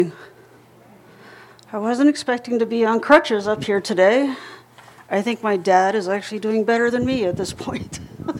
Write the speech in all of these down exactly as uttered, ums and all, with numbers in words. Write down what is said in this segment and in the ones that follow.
I wasn't expecting to be on crutches up here today. I think my dad is actually doing better than me at this point.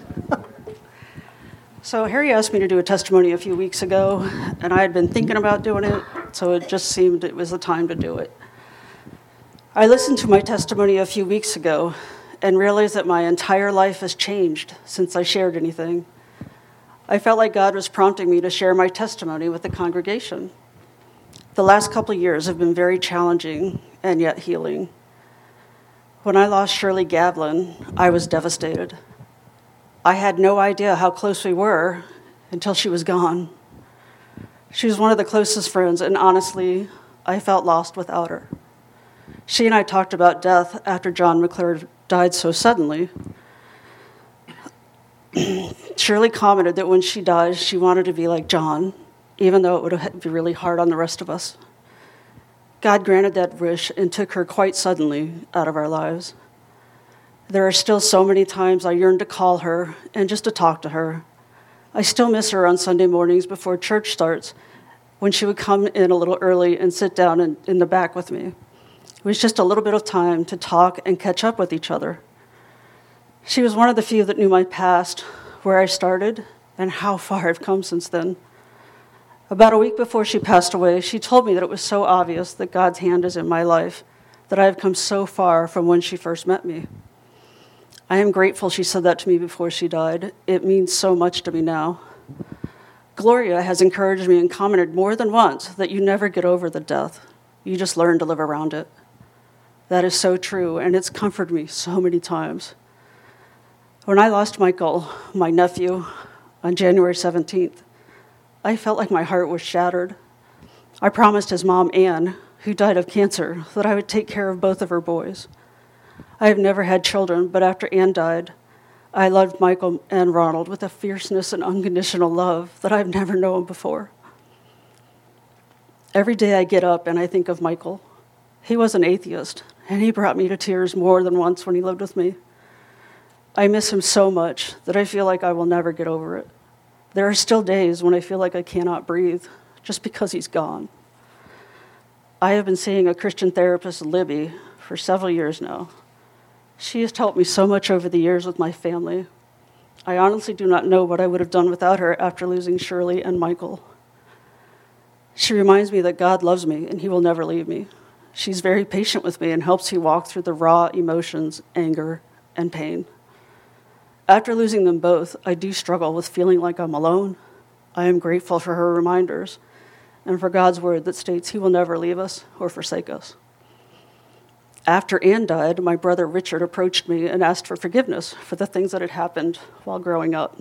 So Harry asked me to do a testimony a few weeks ago, and I had been thinking about doing it, so it just seemed it was the time to do it. I listened to my testimony a few weeks ago and realized that my entire life has changed since I shared anything. I felt like God was prompting me to share my testimony with the congregation. The last couple of years have been very challenging and yet healing. When I lost Shirley Gavlin, I was devastated. I had no idea how close we were until she was gone. She was one of the closest friends, and honestly, I felt lost without her. She and I talked about death after John McClure died so suddenly. Shirley commented that when she died, she wanted to be like John, even though it would be really hard on the rest of us. God granted that wish and took her quite suddenly out of our lives. There are still so many times I yearn to call her and just to talk to her. I still miss her on Sunday mornings before church starts, when she would come in a little early and sit down in, in the back with me. It was just a little bit of time to talk and catch up with each other. She was one of the few that knew my past, where I started, and how far I've come since then. About a week before she passed away, she told me that it was so obvious that God's hand is in my life, that I have come so far from when she first met me. I am grateful she said that to me before she died. It means so much to me now. Gloria has encouraged me and commented more than once that you never get over the death. You just learn to live around it. That is so true, and it's comforted me so many times. When I lost Michael, my nephew, on January seventeenth, I felt like my heart was shattered. I promised his mom, Anne, who died of cancer, that I would take care of both of her boys. I have never had children, but after Anne died, I loved Michael and Ronald with a fierceness and unconditional love that I've never known before. Every day I get up and I think of Michael. He was an atheist, and he brought me to tears more than once when he lived with me. I miss him so much that I feel like I will never get over it. There are still days when I feel like I cannot breathe just because he's gone. I have been seeing a Christian therapist, Libby, for several years now. She has helped me so much over the years with my family. I honestly do not know what I would have done without her after losing Shirley and Michael. She reminds me that God loves me and he will never leave me. She's very patient with me and helps me walk through the raw emotions, anger, and pain. After losing them both, I do struggle with feeling like I'm alone. I am grateful for her reminders and for God's word that states he will never leave us or forsake us. After Anne died, my brother Richard approached me and asked for forgiveness for the things that had happened while growing up.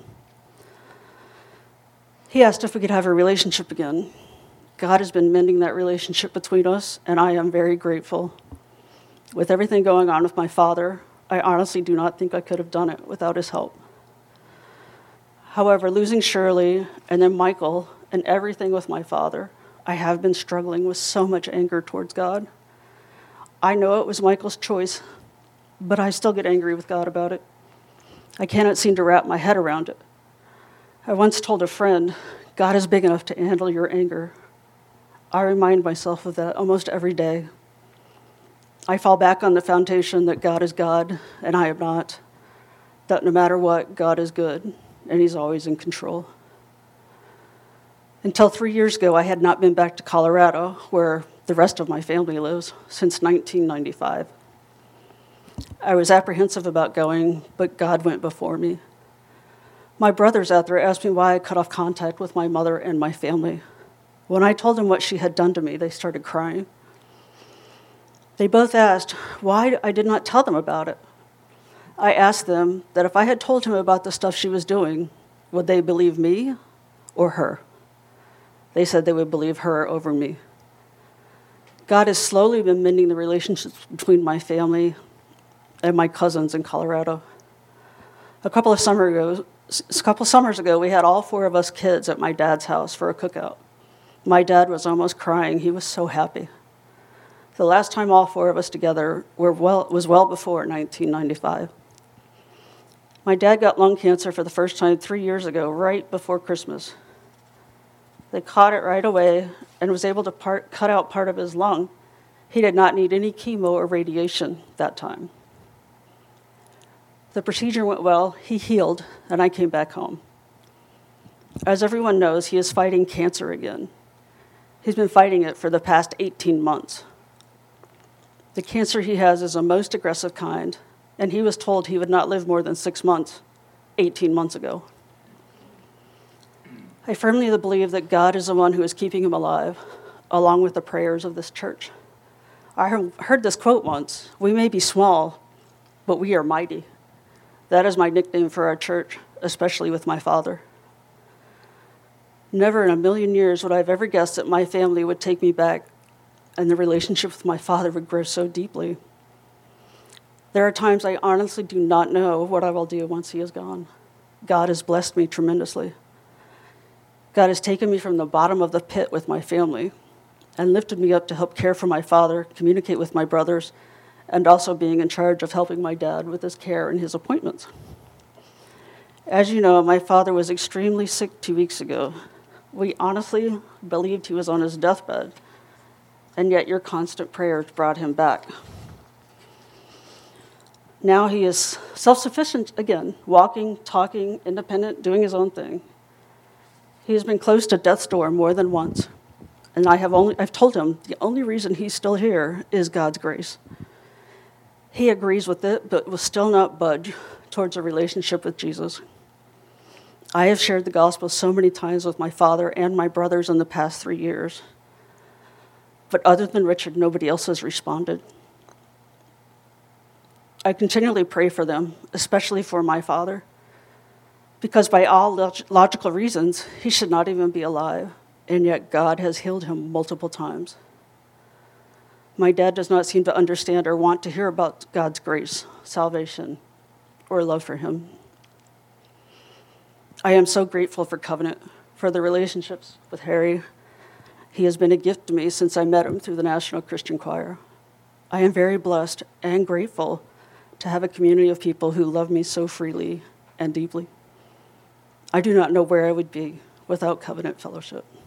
He asked if we could have a relationship again. God has been mending that relationship between us, and I am very grateful. With everything going on with my father, I honestly do not think I could have done it without his help. However, losing Shirley and then Michael and everything with my father, I have been struggling with so much anger towards God. I know it was Michael's choice, but I still get angry with God about it. I cannot seem to wrap my head around it. I once told a friend, God is big enough to handle your anger. I remind myself of that almost every day. I fall back on the foundation that God is God and I am not, that no matter what, God is good and he's always in control. Until three years ago, I had not been back to Colorado, where the rest of my family lives, since nineteen ninety-five. I was apprehensive about going, but God went before me. My brothers out there asked me why I cut off contact with my mother and my family. When I told them what she had done to me, they started crying. They both asked why I did not tell them about it. I asked them that if I had told him about the stuff she was doing, would they believe me or her? They said they would believe her over me. God has slowly been mending the relationships between my family and my cousins in Colorado. A couple of summer ago, a couple summers ago, we had all four of us kids at my dad's house for a cookout. My dad was almost crying. He was so happy. The last time all four of us together were well, was well before nineteen ninety-five. My dad got lung cancer for the first time three years ago, right before Christmas. They caught it right away, and was able to part, cut out part of his lung. He did not need any chemo or radiation that time. The procedure went well, he healed, and I came back home. As everyone knows, he is fighting cancer again. He's been fighting it for the past eighteen months. The cancer he has is a most aggressive kind, and he was told he would not live more than six months, eighteen months ago. I firmly believe that God is the one who is keeping him alive, along with the prayers of this church. I heard this quote once: "We may be small, but we are mighty." That is my nickname for our church, especially with my father. Never in a million years would I have ever guessed that my family would take me back and the relationship with my father would grow so deeply. There are times I honestly do not know what I will do once he is gone. God has blessed me tremendously. God has taken me from the bottom of the pit with my family and lifted me up to help care for my father, communicate with my brothers, and also being in charge of helping my dad with his care and his appointments. As you know, my father was extremely sick two weeks ago. We honestly believed he was on his deathbed, and yet your constant prayers brought him back. Now he is self-sufficient again, walking, talking, independent, doing his own thing. He has been close to death's door more than once, and I have only, I've told him the only reason he's still here is God's grace. He agrees with it, but will still not budge towards a relationship with Jesus. I have shared the gospel so many times with my father and my brothers in the past three years. But other than Richard, nobody else has responded. I continually pray for them, especially for my father, because by all log- logical reasons, he should not even be alive, and yet God has healed him multiple times. My dad does not seem to understand or want to hear about God's grace, salvation, or love for him. I am so grateful for Covenant, for the relationships with Harry. He has been a gift to me since I met him through the National Christian Choir. I am very blessed and grateful to have a community of people who love me so freely and deeply. I do not know where I would be without Covenant Fellowship.